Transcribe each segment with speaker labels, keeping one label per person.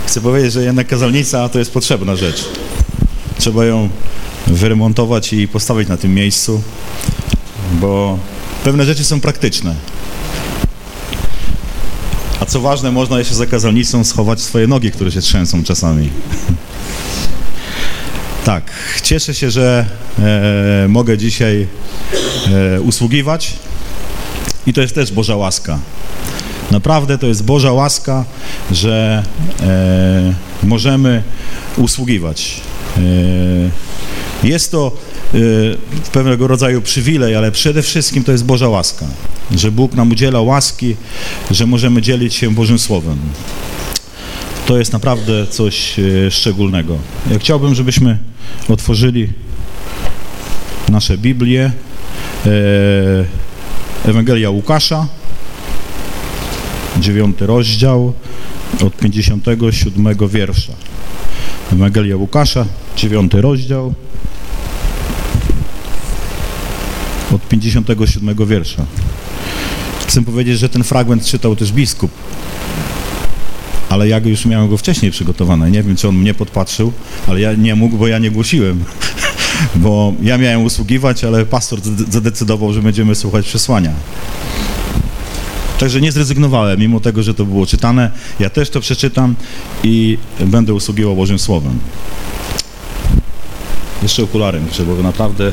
Speaker 1: Chcę powiedzieć, że jednak kazalnica to jest potrzebna rzecz. Trzeba ją wyremontować i postawić na tym miejscu, bo pewne rzeczy są praktyczne. A co ważne, można jeszcze za kazalnicą schować swoje nogi, które się trzęsą czasami. Tak, cieszę się, że mogę dzisiaj usługiwać i to jest też Boża łaska. Naprawdę to jest Boża łaska, że możemy usługiwać. Jest to pewnego rodzaju przywilej, ale przede wszystkim to jest Boża łaska, że Bóg nam udziela łaski, że możemy dzielić się Bożym Słowem. To jest naprawdę coś szczególnego. Ja chciałbym, żebyśmy otworzyli nasze Biblię, Ewangelia Łukasza, 9 rozdział, od 57 wiersza. Ewangelia Łukasza, 9 rozdział, od 57 wiersza. Chcę powiedzieć, że ten fragment czytał też biskup, ale ja już miałem go wcześniej przygotowane. Nie wiem, czy on mnie podpatrzył, ale ja nie mógł, bo ja nie głosiłem. Bo ja miałem usługiwać, ale pastor zadecydował, że będziemy słuchać przesłania. Także nie zrezygnowałem, mimo tego, że to było czytane. Ja też to przeczytam i będę usługiwał Bożym Słowem. Jeszcze okulary muszę, bo naprawdę...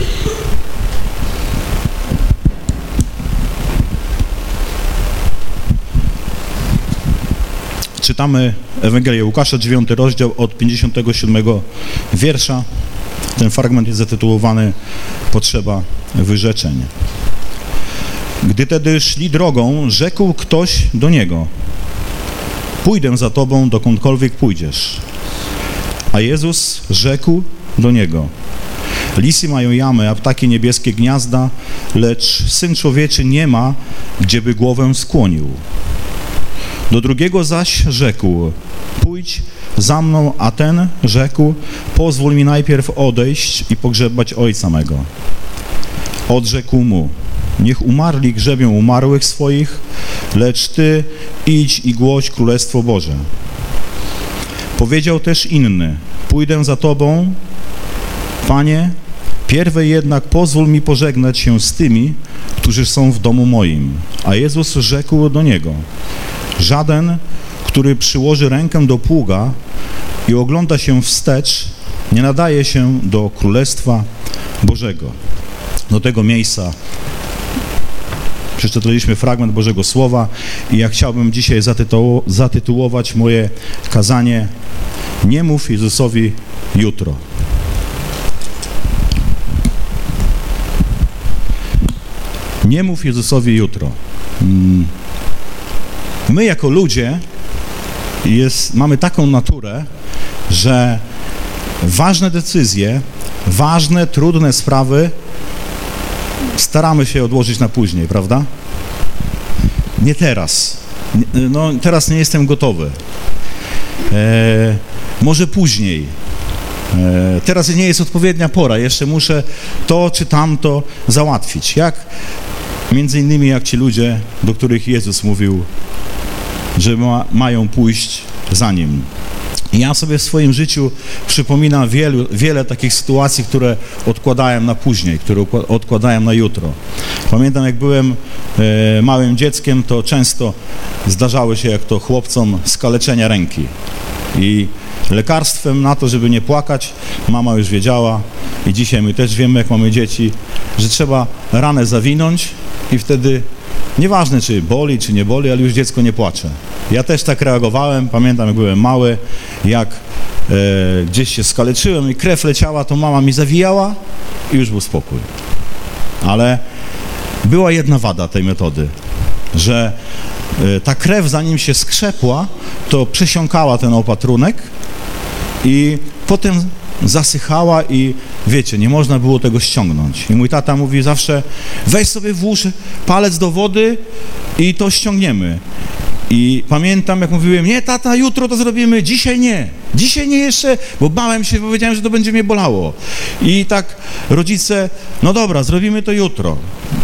Speaker 1: Czytamy Ewangelię Łukasza, 9 rozdział, od 57 wiersza. Ten fragment jest zatytułowany Potrzeba wyrzeczeń. Gdy tedy szli drogą, rzekł ktoś do niego: pójdę za tobą, dokądkolwiek pójdziesz. A Jezus rzekł do niego: lisy mają jamy, a ptaki niebieskie gniazda, lecz Syn Człowieczy nie ma, gdzieby głowę skłonił. Do drugiego zaś rzekł: pójdź za mną, a ten rzekł: pozwól mi najpierw odejść i pogrzebać ojca mego. Odrzekł mu: niech umarli grzebią umarłych swoich, lecz ty idź i głoś Królestwo Boże. Powiedział też inny: pójdę za tobą, Panie, pierwej jednak pozwól mi pożegnać się z tymi, którzy są w domu moim. A Jezus rzekł do niego: żaden, który przyłoży rękę do pługa i ogląda się wstecz, nie nadaje się do Królestwa Bożego. Do tego miejsca przeczytaliśmy fragment Bożego Słowa i ja chciałbym dzisiaj zatytułować moje kazanie: nie mów Jezusowi jutro. Nie mów Jezusowi jutro. My jako ludzie mamy taką naturę, że ważne decyzje, ważne, trudne sprawy staramy się odłożyć na później, prawda? Nie teraz. No, teraz nie jestem gotowy. Może później. Teraz nie jest odpowiednia pora. Jeszcze muszę to czy tamto załatwić. Między innymi jak ci ludzie, do których Jezus mówił, że mają pójść za Nim. Ja sobie w swoim życiu przypominam wiele takich sytuacji, które odkładałem na później, które odkładałem na jutro. Pamiętam, jak byłem małym dzieckiem, to często zdarzały się, jak to chłopcom, skaleczenia ręki. I lekarstwem na to, żeby nie płakać, mama już wiedziała i dzisiaj my też wiemy, jak mamy dzieci, że trzeba ranę zawinąć i wtedy nieważne, czy boli, czy nie boli, ale już dziecko nie płacze. Ja też tak reagowałem, pamiętam, jak byłem mały, jak gdzieś się skaleczyłem i krew leciała, to mama mi zawijała i już był spokój. Ale była jedna wada tej metody, że ta krew, zanim się skrzepła, to przesiąkała ten opatrunek i potem zasychała i wiecie, nie można było tego ściągnąć. I mój tata mówi zawsze: weź sobie włóż palec do wody i to ściągniemy. I pamiętam, jak mówiłem: nie tata, jutro to zrobimy, dzisiaj nie jeszcze, bo bałem się, powiedziałem, że to będzie mnie bolało. I tak rodzice: no dobra, zrobimy to jutro.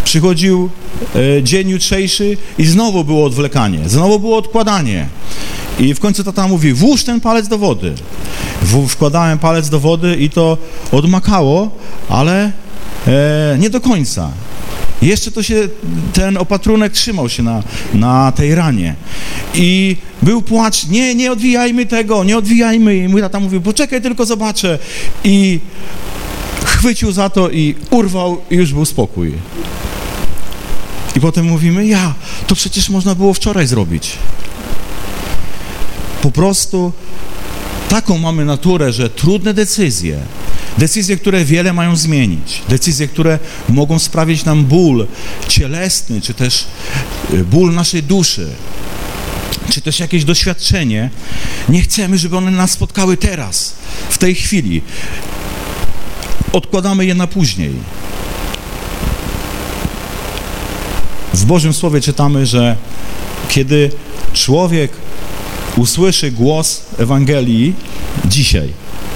Speaker 1: Przychodził dzień jutrzejszy i znowu było odwlekanie, znowu było odkładanie. I w końcu tata mówi, włóż ten palec do wody. Wkładałem palec do wody i to odmakało, ale nie do końca. Jeszcze to się, ten opatrunek trzymał się na tej ranie. I był płacz, nie odwijajmy tego, nie odwijajmy. I mój tata mówił, poczekaj, tylko zobaczę. I chwycił za to i urwał i już był spokój. I potem mówimy, to przecież można było wczoraj zrobić. Po prostu taką mamy naturę, że trudne decyzje, które wiele mają zmienić, decyzje, które mogą sprawić nam ból cielesny, czy też ból naszej duszy, czy też jakieś doświadczenie, nie chcemy, żeby one nas spotkały teraz, w tej chwili. Odkładamy je na później. W Bożym Słowie czytamy, że kiedy człowiek usłyszy głos Ewangelii dzisiaj,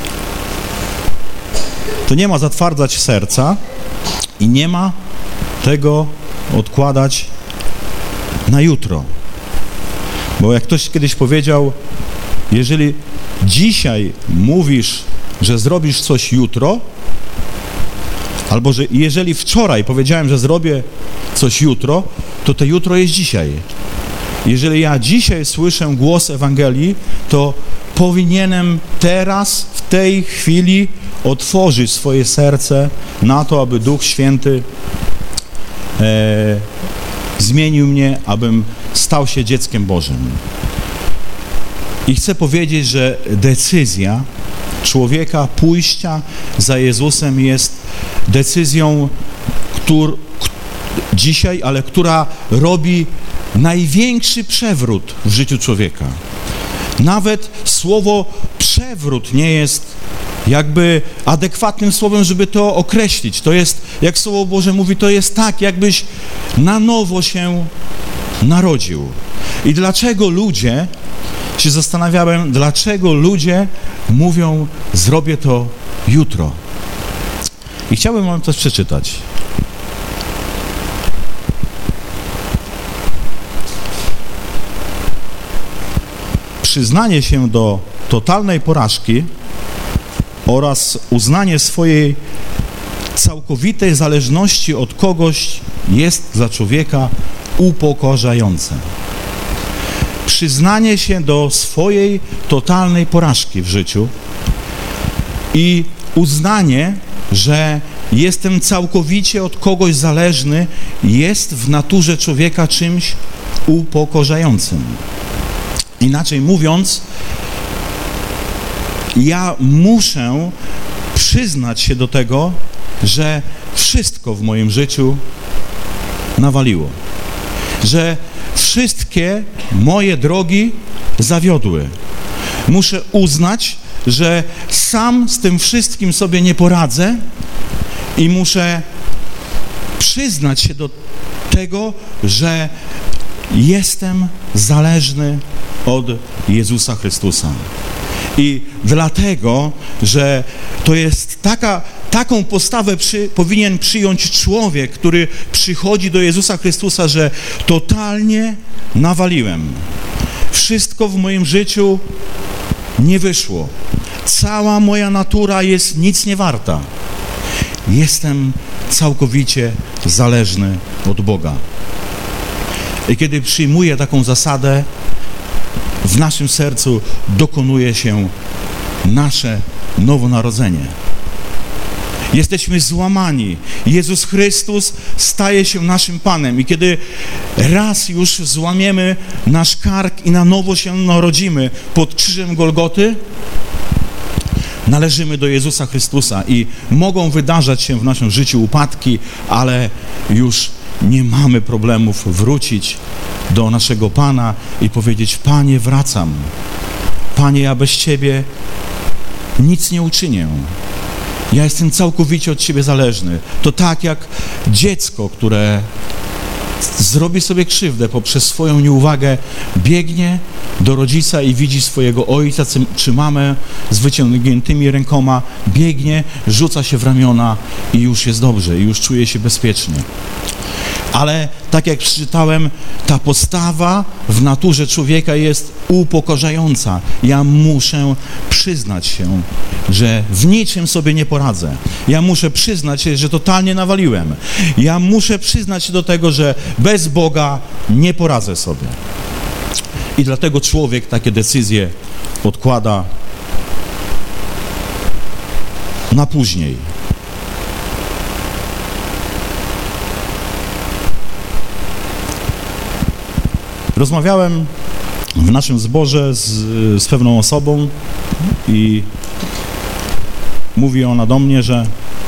Speaker 1: to nie ma zatwardzać serca i nie ma tego odkładać na jutro. Bo jak ktoś kiedyś powiedział, jeżeli dzisiaj mówisz, że zrobisz coś jutro, albo że jeżeli wczoraj powiedziałem, że zrobię coś jutro, to to jutro jest dzisiaj. Jeżeli ja dzisiaj słyszę głos Ewangelii, to powinienem teraz, w tej chwili otworzyć swoje serce na to, aby Duch Święty zmienił mnie, abym stał się dzieckiem Bożym. I chcę powiedzieć, że decyzja człowieka pójścia za Jezusem jest decyzją, dzisiaj, ale która robi największy przewrót w życiu człowieka. Nawet słowo przewrót nie jest jakby adekwatnym słowem, żeby to określić. To jest, jak Słowo Boże mówi, to jest tak, jakbyś na nowo się narodził. I dlaczego ludzie, się zastanawiałem, dlaczego ludzie mówią, zrobię to jutro. I chciałbym wam coś przeczytać. Przyznanie się do totalnej porażki oraz uznanie swojej całkowitej zależności od kogoś jest dla człowieka upokarzające. Przyznanie się do swojej totalnej porażki w życiu i uznanie, że jestem całkowicie od kogoś zależny, jest w naturze człowieka czymś upokarzającym. Inaczej mówiąc, ja muszę przyznać się do tego, że wszystko w moim życiu nawaliło. Że wszystkie moje drogi zawiodły. Muszę uznać, że sam z tym wszystkim sobie nie poradzę i muszę przyznać się do tego, że jestem zależny od Jezusa Chrystusa. I dlatego, że to jest taką postawę powinien przyjąć człowiek, który przychodzi do Jezusa Chrystusa, że totalnie nawaliłem. Wszystko w moim życiu nie wyszło. Cała moja natura jest nic nie warta. Jestem całkowicie zależny od Boga. I kiedy przyjmuję taką zasadę, w naszym sercu dokonuje się nasze nowonarodzenie. Jesteśmy złamani. Jezus Chrystus staje się naszym Panem. I kiedy raz już złamiemy nasz kark i na nowo się narodzimy pod krzyżem Golgoty, należymy do Jezusa Chrystusa i mogą wydarzać się w naszym życiu upadki, ale już nie mamy problemów wrócić do naszego Pana i powiedzieć: Panie, wracam. Panie, ja bez Ciebie nic nie uczynię. Ja jestem całkowicie od Ciebie zależny. To tak jak dziecko, które zrobi sobie krzywdę poprzez swoją nieuwagę, biegnie do rodzica i widzi swojego ojca czy mamę z wyciągniętymi rękoma, biegnie, rzuca się w ramiona i już jest dobrze, i już czuje się bezpiecznie. Ale tak jak przeczytałem, ta postawa w naturze człowieka jest upokarzająca. Ja muszę przyznać się, że w niczym sobie nie poradzę. Ja muszę przyznać się, że totalnie nawaliłem. Ja muszę przyznać się do tego, że bez Boga nie poradzę sobie. I dlatego człowiek takie decyzje odkłada na później. Rozmawiałem w naszym zborze z pewną osobą i mówi ona do mnie, że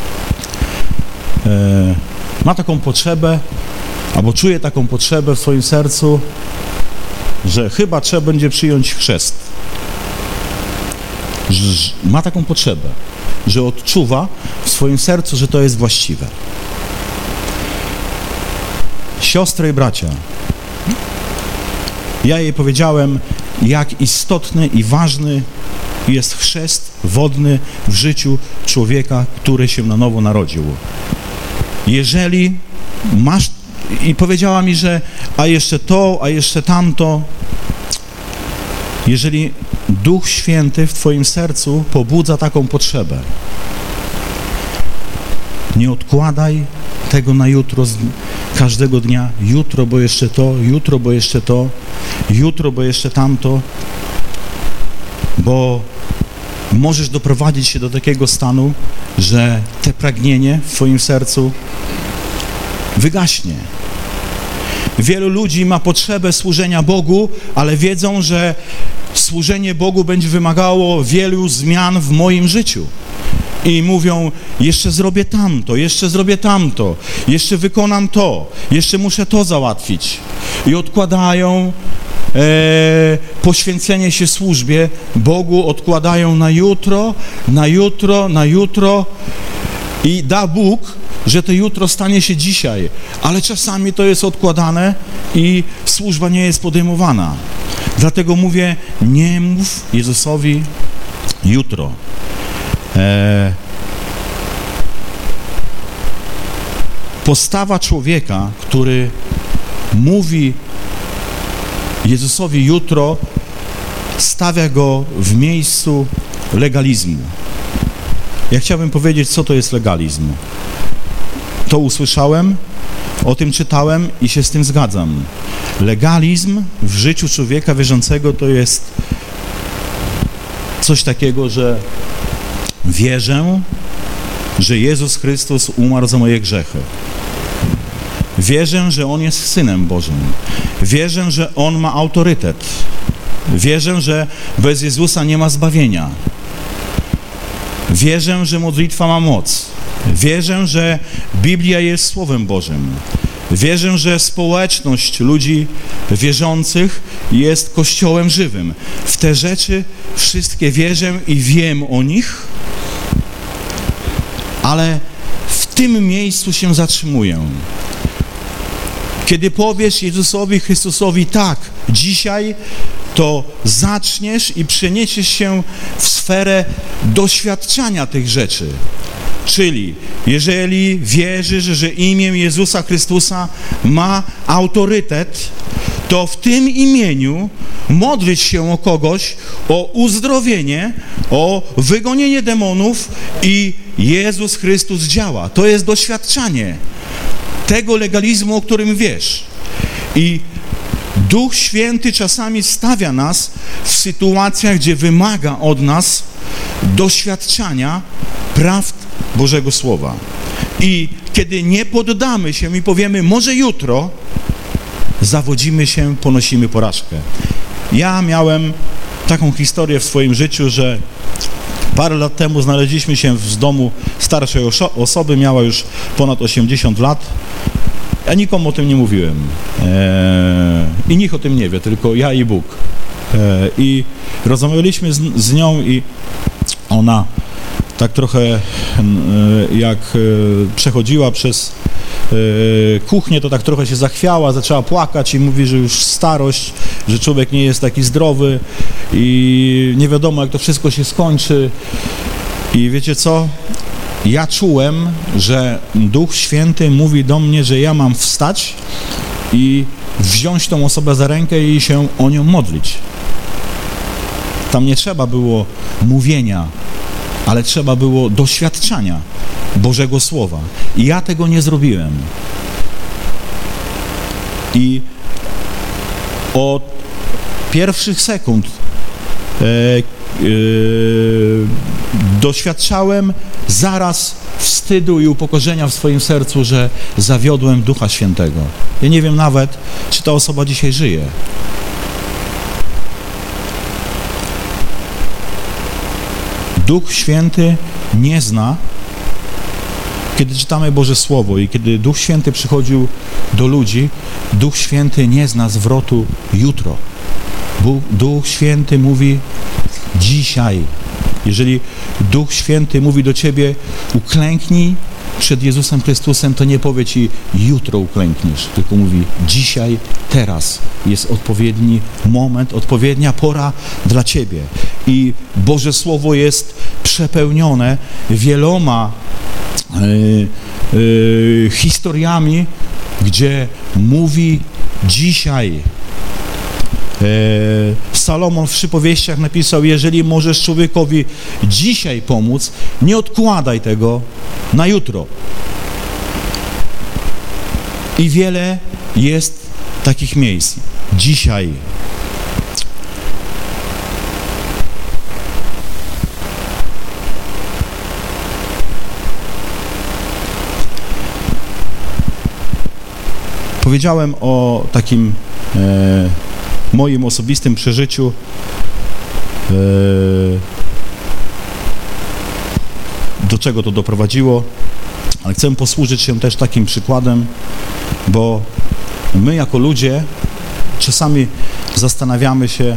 Speaker 1: ma taką potrzebę, albo czuje taką potrzebę w swoim sercu, że chyba trzeba będzie przyjąć chrzest. Ma taką potrzebę, że odczuwa w swoim sercu, że to jest właściwe. Siostry i bracia, ja jej powiedziałem, jak istotny i ważny jest chrzest wodny w życiu człowieka, który się na nowo narodził. Jeżeli masz, i powiedziała mi, że a jeszcze to, a jeszcze tamto, jeżeli Duch Święty w twoim sercu pobudza taką potrzebę, nie odkładaj tego na jutro, każdego dnia, jutro, bo jeszcze to, jutro, bo jeszcze to, jutro, bo jeszcze tamto, bo możesz doprowadzić się do takiego stanu, że te pragnienie w twoim sercu wygaśnie. Wielu ludzi ma potrzebę służenia Bogu, ale wiedzą, że służenie Bogu będzie wymagało wielu zmian w moim życiu. I mówią, jeszcze zrobię tamto, jeszcze wykonam to, jeszcze muszę to załatwić. I odkładają poświęcenie się służbie Bogu, odkładają na jutro i da Bóg, że to jutro stanie się dzisiaj, ale czasami to jest odkładane i służba nie jest podejmowana. Dlatego mówię, nie mów Jezusowi jutro. Postawa człowieka, który mówi Jezusowi jutro, stawia go w miejscu legalizmu. Ja chciałbym powiedzieć, co to jest legalizm. To usłyszałem, o tym czytałem i się z tym zgadzam. Legalizm w życiu człowieka wierzącego to jest coś takiego, że wierzę, że Jezus Chrystus umarł za moje grzechy. Wierzę, że On jest Synem Bożym. Wierzę, że On ma autorytet. Wierzę, że bez Jezusa nie ma zbawienia. Wierzę, że modlitwa ma moc. Wierzę, że Biblia jest Słowem Bożym. Wierzę, że społeczność ludzi wierzących jest Kościołem żywym. W te rzeczy wszystkie wierzę i wiem o nich, ale w tym miejscu się zatrzymuję. Kiedy powiesz Jezusowi Chrystusowi tak, dzisiaj, to zaczniesz i przeniesiesz się w sferę doświadczania tych rzeczy. Czyli jeżeli wierzysz, że imię Jezusa Chrystusa ma autorytet, to w tym imieniu modlić się o kogoś, o uzdrowienie, o wygonienie demonów i Jezus Chrystus działa. To jest doświadczanie tego legalizmu, o którym wiesz. I Duch Święty czasami stawia nas w sytuacjach, gdzie wymaga od nas doświadczania prawd Bożego Słowa. I kiedy nie poddamy się i powiemy, może jutro, zawodzimy się, ponosimy porażkę. Ja miałem taką historię w swoim życiu, że parę lat temu znaleźliśmy się w domu starszej osoby, miała już ponad 80 lat. Ja nikomu o tym nie mówiłem. I nikt o tym nie wie, tylko ja i Bóg. I rozmawialiśmy z nią i ona tak trochę jak przechodziła przez kuchnię, to tak trochę się zachwiała, zaczęła płakać i mówi, że już starość, że człowiek nie jest taki zdrowy i nie wiadomo, jak to wszystko się skończy. I wiecie co? Ja czułem, że Duch Święty mówi do mnie, że ja mam wstać i wziąć tą osobę za rękę i się o nią modlić. Tam nie trzeba było mówienia, ale trzeba było doświadczania Bożego Słowa. I ja tego nie zrobiłem. I od pierwszych sekund doświadczałem zaraz wstydu i upokorzenia w swoim sercu, że zawiodłem Ducha Świętego. Ja nie wiem nawet, czy ta osoba dzisiaj żyje. Duch Święty nie zna, kiedy czytamy Boże Słowo i kiedy Duch Święty przychodził do ludzi, Duch Święty nie zna zwrotu jutro. Duch Święty mówi dzisiaj. Jeżeli Duch Święty mówi do ciebie, uklęknij przed Jezusem Chrystusem, to nie powie ci, jutro uklękniesz, tylko mówi dzisiaj, teraz jest odpowiedni moment, odpowiednia pora dla ciebie. I Boże Słowo jest przepełnione wieloma historiami, gdzie mówi dzisiaj. Salomon w Przypowieściach napisał, jeżeli możesz człowiekowi dzisiaj pomóc, nie odkładaj tego na jutro. I wiele jest takich miejsc. Dzisiaj. Powiedziałem o takim moim osobistym przeżyciu do czego to doprowadziło, ale chcę posłużyć się też takim przykładem, bo my jako ludzie czasami zastanawiamy się,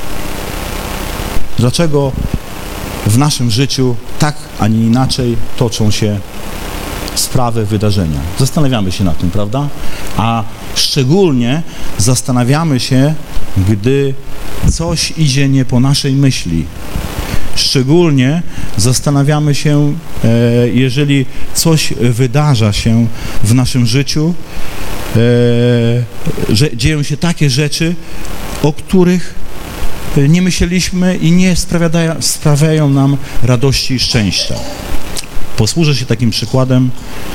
Speaker 1: dlaczego w naszym życiu tak, a nie inaczej toczą się sprawy, wydarzenia. Zastanawiamy się nad tym, prawda? A szczególnie zastanawiamy się, gdy coś idzie nie po naszej myśli. Szczególnie zastanawiamy się, jeżeli coś wydarza się w naszym życiu, że dzieją się takie rzeczy, o których nie myśleliśmy i nie sprawiają nam radości i szczęścia. Posłużę się takim przykładem.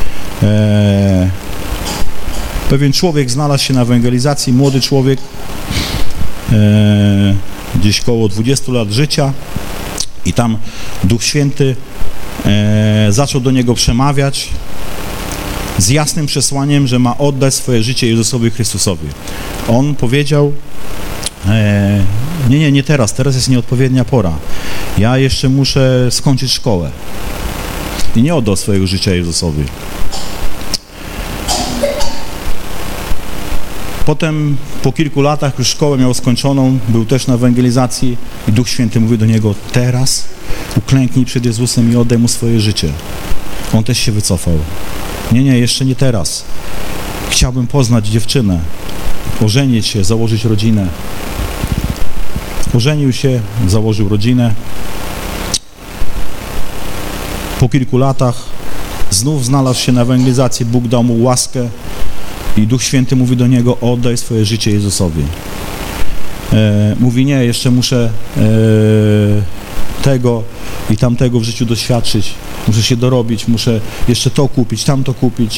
Speaker 1: Pewien człowiek znalazł się na ewangelizacji, młody człowiek, gdzieś koło 20 lat życia, i tam Duch Święty zaczął do niego przemawiać z jasnym przesłaniem, że ma oddać swoje życie Jezusowi Chrystusowi. On powiedział, nie teraz jest nieodpowiednia pora. Ja jeszcze muszę skończyć szkołę. I nie oddał swojego życia Jezusowi. Potem po kilku latach już szkołę miał skończoną, był też na ewangelizacji i Duch Święty mówi do niego, teraz uklęknij przed Jezusem i oddaj Mu swoje życie. On też się wycofał. Nie, jeszcze nie teraz. Chciałbym poznać dziewczynę, ożenić się, założyć rodzinę. Ożenił się, założył rodzinę. Po kilku latach znów znalazł się na ewangelizacji, Bóg dał mu łaskę i Duch Święty mówi do niego, oddaj swoje życie Jezusowi. Mówi, nie, jeszcze muszę tego i tamtego w życiu doświadczyć, muszę się dorobić, muszę jeszcze to kupić, tamto kupić.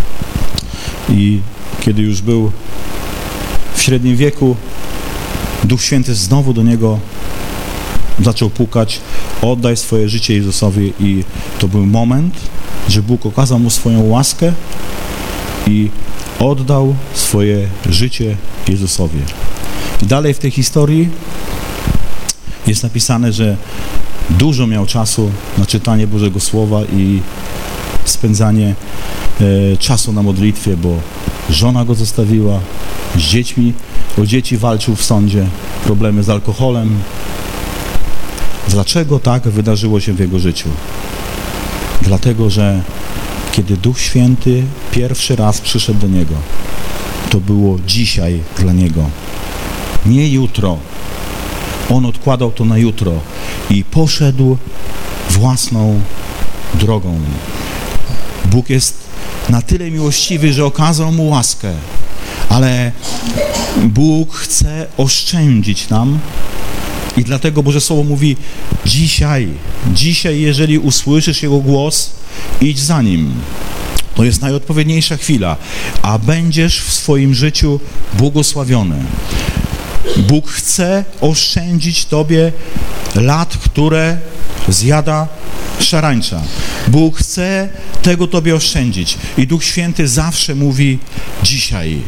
Speaker 1: I kiedy już był w średnim wieku, Duch Święty znowu do niego zaczął pukać, oddaj swoje życie Jezusowi, i to był moment, że Bóg okazał mu swoją łaskę i oddał swoje życie Jezusowi. I dalej w tej historii jest napisane, że dużo miał czasu na czytanie Bożego Słowa i spędzanie czasu na modlitwie, bo żona go zostawiła, z dziećmi, o dzieci walczył w sądzie, problemy z alkoholem. Dlaczego tak wydarzyło się w jego życiu? Dlatego, że kiedy Duch Święty pierwszy raz przyszedł do niego, to było dzisiaj dla niego, nie jutro. On odkładał to na jutro i poszedł własną drogą. Bóg jest na tyle miłościwy, że okazał mu łaskę, Ale Bóg chce oszczędzić nam i dlatego Boże Słowo mówi dzisiaj, jeżeli usłyszysz Jego głos, idź za Nim. To jest najodpowiedniejsza chwila, a będziesz w swoim życiu błogosławiony. Bóg chce oszczędzić Tobie lat, które zjada szarańcza. Bóg chce tego Tobie oszczędzić. I Duch Święty zawsze mówi dzisiaj.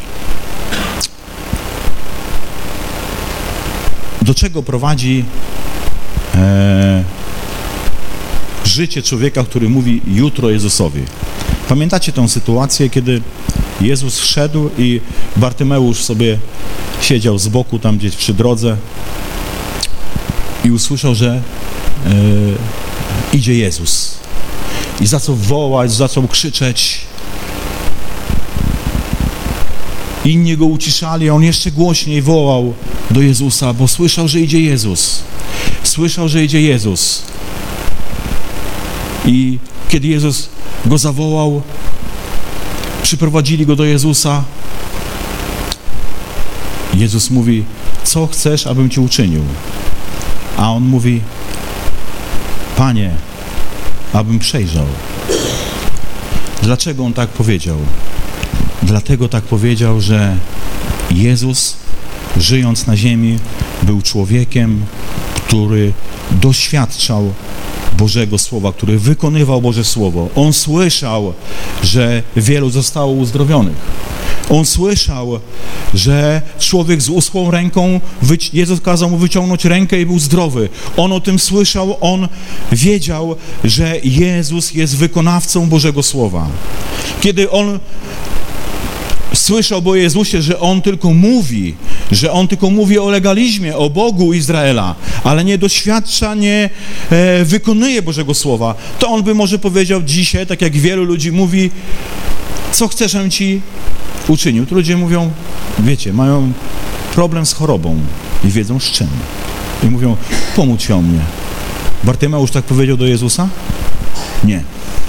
Speaker 1: Do czego prowadzi życie człowieka, który mówi jutro Jezusowi? Pamiętacie tę sytuację, kiedy Jezus wszedł i Bartymeusz sobie siedział z boku, tam gdzieś przy drodze i usłyszał, że idzie Jezus. I zaczął wołać, zaczął krzyczeć. Inni go uciszali, a on jeszcze głośniej wołał do Jezusa, bo słyszał, że idzie Jezus. Słyszał, że idzie Jezus. I kiedy Jezus go zawołał, przyprowadzili go do Jezusa. Jezus mówi, co chcesz, abym Ci uczynił? A on mówi, Panie, abym przejrzał. Dlaczego on tak powiedział? Dlatego tak powiedział, że Jezus, żyjąc na ziemi, był człowiekiem, który doświadczał Bożego Słowa, który wykonywał Boże Słowo. On słyszał, że wielu zostało uzdrowionych. On słyszał, że człowiek z uschłą ręką, Jezus kazał mu wyciągnąć rękę i był zdrowy. On o tym słyszał, on wiedział, że Jezus jest wykonawcą Bożego Słowa. Kiedy on słyszał o Jezusie, że On tylko mówi o legalizmie, o Bogu Izraela, ale nie doświadcza, nie wykonuje Bożego Słowa, to on by może powiedział dzisiaj, tak jak wielu ludzi mówi, co chcesz, żebym Ci uczynił. To ludzie mówią, wiecie, mają problem z chorobą i wiedzą z czym. I mówią, pomóż się o mnie. Bartymeusz tak powiedział do Jezusa? Nie.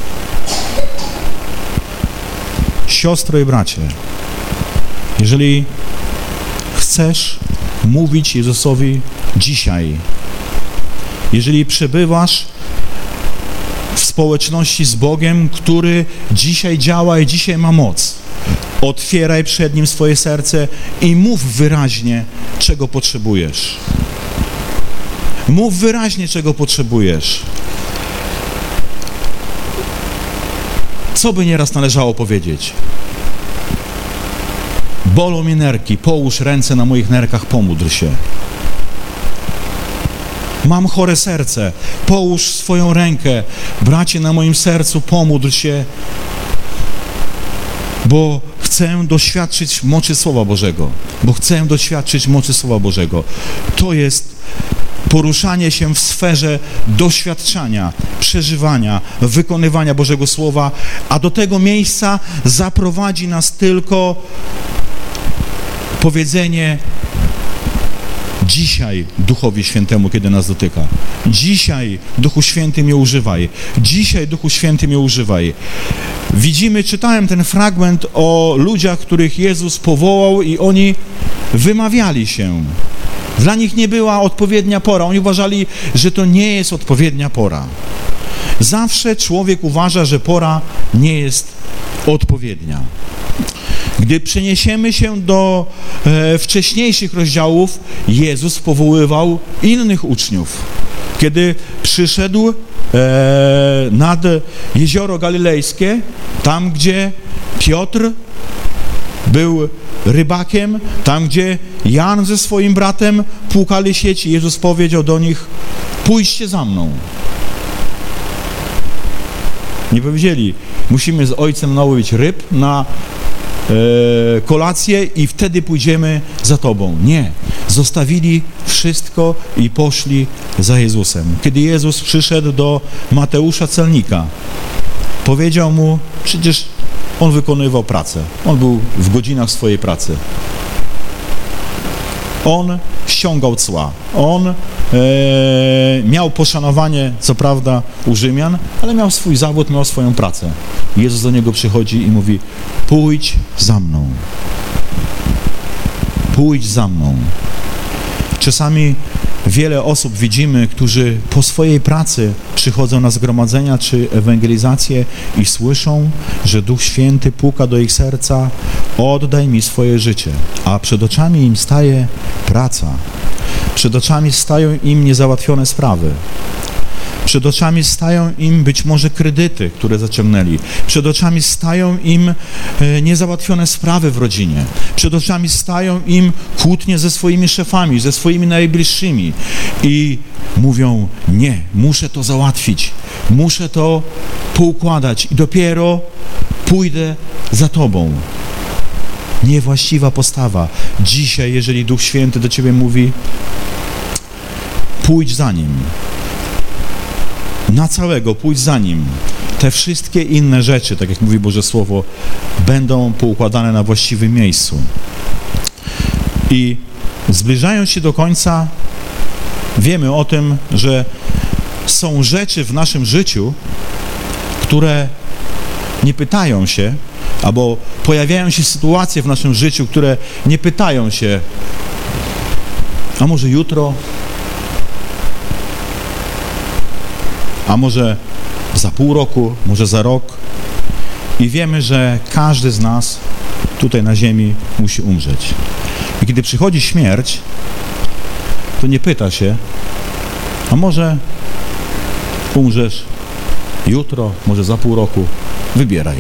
Speaker 1: Siostro i bracie, jeżeli chcesz mówić Jezusowi dzisiaj, jeżeli przebywasz w społeczności z Bogiem, który dzisiaj działa i dzisiaj ma moc, otwieraj przed Nim swoje serce i mów wyraźnie, czego potrzebujesz. Mów wyraźnie, czego potrzebujesz. Co by nieraz należało powiedzieć? Bolą mnie nerki, połóż ręce na moich nerkach, pomódl się. Mam chore serce, połóż swoją rękę, bracie, na moim sercu, pomódl się, bo chcę doświadczyć mocy Słowa Bożego, To jest poruszanie się w sferze doświadczania, przeżywania, wykonywania Bożego Słowa, a do tego miejsca zaprowadzi nas tylko powiedzenie dzisiaj Duchowi Świętemu, kiedy nas dotyka. Dzisiaj, Duchu Święty, mnie używaj. Dzisiaj, Duchu Święty, mnie używaj. Widzimy, czytałem ten fragment o ludziach, których Jezus powołał i oni wymawiali się. Dla nich nie była odpowiednia pora. Oni uważali, że to nie jest odpowiednia pora. Zawsze człowiek uważa, że pora nie jest odpowiednia. Gdy przeniesiemy się do wcześniejszych rozdziałów, Jezus powoływał innych uczniów. Kiedy przyszedł nad Jezioro Galilejskie, tam gdzie Piotr był rybakiem, tam gdzie Jan ze swoim bratem płukali sieci, Jezus powiedział do nich, pójdźcie za mną. Nie powiedzieli, musimy z Ojcem nałowić ryb na kolację i wtedy pójdziemy za Tobą. Nie. Zostawili wszystko i poszli za Jezusem. Kiedy Jezus przyszedł do Mateusza celnika, powiedział mu, przecież on wykonywał pracę. On był w godzinach swojej pracy. On ściągał cła. On miał poszanowanie, co prawda, u Rzymian, ale miał swój zawód, miał swoją pracę. Jezus do niego przychodzi i mówi, pójdź za mną. pójdź za mną. Czasami wiele osób widzimy, którzy po swojej pracy przychodzą na zgromadzenia czy ewangelizację i słyszą, że Duch Święty puka do ich serca: oddaj mi swoje życie. A przed oczami im staje praca. Przed oczami stają im niezałatwione sprawy. Przed oczami stają im być może kredyty, które zaciągnęli. Przed oczami stają im niezałatwione sprawy w rodzinie. Przed oczami stają im kłótnie ze swoimi szefami, ze swoimi najbliższymi. I mówią: nie, muszę to załatwić, muszę to poukładać i dopiero pójdę za Tobą. Niewłaściwa postawa. Dzisiaj, jeżeli Duch Święty do Ciebie mówi: pójdź za Nim. Na całego pójdź za Nim. Te wszystkie inne rzeczy, tak jak mówi Boże Słowo, będą poukładane na właściwym miejscu. I zbliżając się do końca, wiemy o tym, że są rzeczy w naszym życiu, które nie pytają się, albo pojawiają się sytuacje w naszym życiu, które nie pytają się: a może jutro? A może za pół roku, może za rok. I wiemy, że każdy z nas tutaj na ziemi musi umrzeć. I kiedy przychodzi śmierć, to nie pyta się: a może umrzesz jutro, może za pół roku, wybieraj.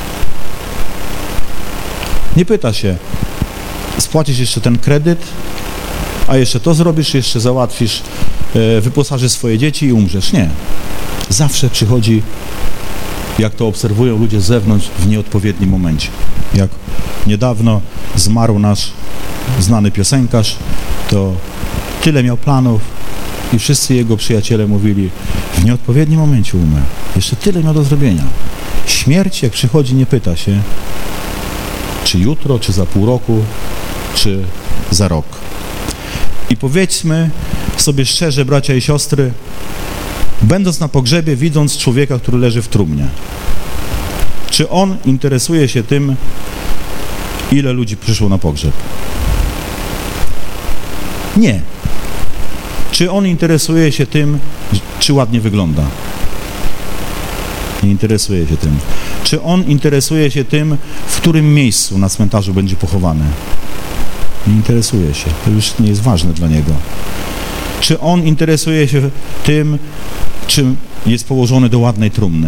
Speaker 1: Nie pyta się: spłacisz jeszcze ten kredyt, a jeszcze to zrobisz, jeszcze załatwisz, wyposażysz swoje dzieci i umrzesz. Nie. Zawsze przychodzi, jak to obserwują ludzie z zewnątrz, w nieodpowiednim momencie. Jak niedawno zmarł nasz znany piosenkarz, to tyle miał planów i wszyscy jego przyjaciele mówili: w nieodpowiednim momencie umrę. Jeszcze tyle miał do zrobienia. Śmierć, jak przychodzi, nie pyta się, czy jutro, czy za pół roku, czy za rok. I powiedzmy sobie szczerze, bracia i siostry, będąc na pogrzebie, widząc człowieka, który leży w trumnie, czy on interesuje się tym, ile ludzi przyszło na pogrzeb? Nie. Czy on interesuje się tym, czy ładnie wygląda? Nie interesuje się tym. Czy on interesuje się tym, w którym miejscu na cmentarzu będzie pochowany? Nie interesuje się. To już nie jest ważne dla niego. Czy on interesuje się tym, czym jest położony do ładnej trumny?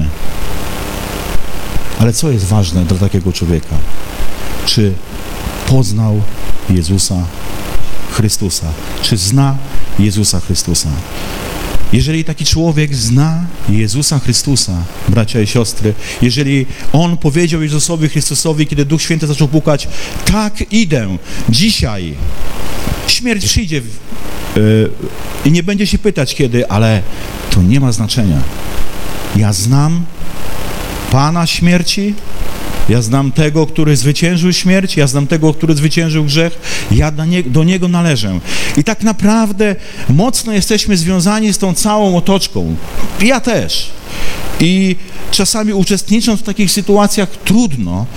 Speaker 1: Ale co jest ważne dla takiego człowieka? Czy poznał Jezusa Chrystusa? Czy zna Jezusa Chrystusa? Jeżeli taki człowiek zna Jezusa Chrystusa, bracia i siostry, jeżeli on powiedział Jezusowi Chrystusowi, kiedy Duch Święty zaczął pukać: tak, idę, dzisiaj, śmierć przyjdzie i nie będzie się pytać kiedy, ale to nie ma znaczenia. Ja znam Pana śmierci, ja znam tego, który zwyciężył śmierć, ja znam tego, który zwyciężył grzech, ja do Niego należę. I tak naprawdę mocno jesteśmy związani z tą całą otoczką. Ja też. I czasami uczestnicząc w takich sytuacjach trudno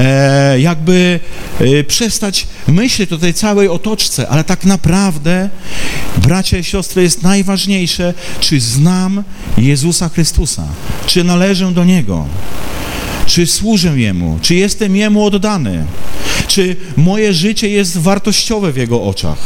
Speaker 1: przestać myśleć o tej całej otoczce, ale tak naprawdę, bracia i siostry, jest najważniejsze, czy znam Jezusa Chrystusa, czy należę do Niego. Czy służę Jemu? Czy jestem Jemu oddany? Czy moje życie jest wartościowe w Jego oczach?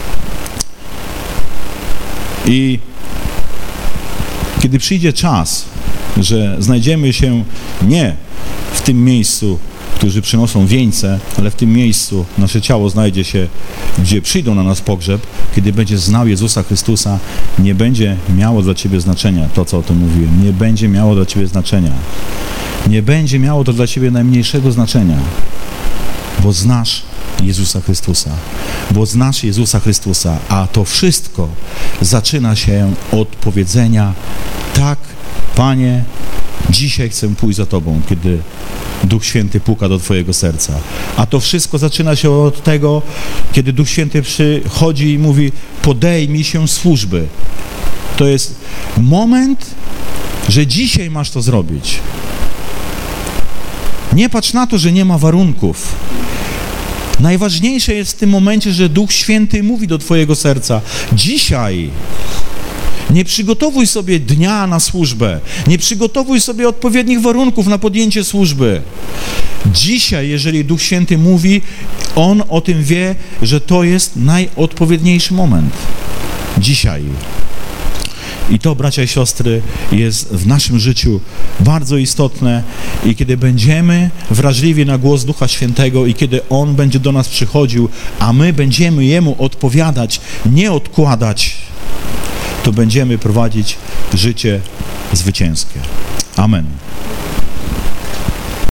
Speaker 1: I kiedy przyjdzie czas, że znajdziemy się nie w tym miejscu, którzy przynoszą wieńce, ale w tym miejscu nasze ciało znajdzie się, gdzie przyjdą na nas pogrzeb, kiedy będziesz znał Jezusa Chrystusa, nie będzie miało dla Ciebie znaczenia to, co o tym mówiłem. Nie będzie miało dla Ciebie znaczenia. Nie będzie miało to dla Ciebie najmniejszego znaczenia, bo znasz Jezusa Chrystusa. Bo znasz Jezusa Chrystusa, a to wszystko zaczyna się od powiedzenia: tak, Panie, dzisiaj chcę pójść za Tobą, kiedy Duch Święty puka do Twojego serca. A to wszystko zaczyna się od tego, kiedy Duch Święty przychodzi i mówi: podejmij się służby. To jest moment, że dzisiaj masz to zrobić. Nie patrz na to, że nie ma warunków. Najważniejsze jest w tym momencie, że Duch Święty mówi do twojego serca: dzisiaj nie przygotowuj sobie dnia na służbę, nie przygotowuj sobie odpowiednich warunków na podjęcie służby. Dzisiaj, jeżeli Duch Święty mówi, On o tym wie, że to jest najodpowiedniejszy moment. Dzisiaj. I to, bracia i siostry, jest w naszym życiu bardzo istotne i kiedy będziemy wrażliwi na głos Ducha Świętego i kiedy On będzie do nas przychodził, a my będziemy Jemu odpowiadać, nie odkładać, to będziemy prowadzić życie zwycięskie. Amen.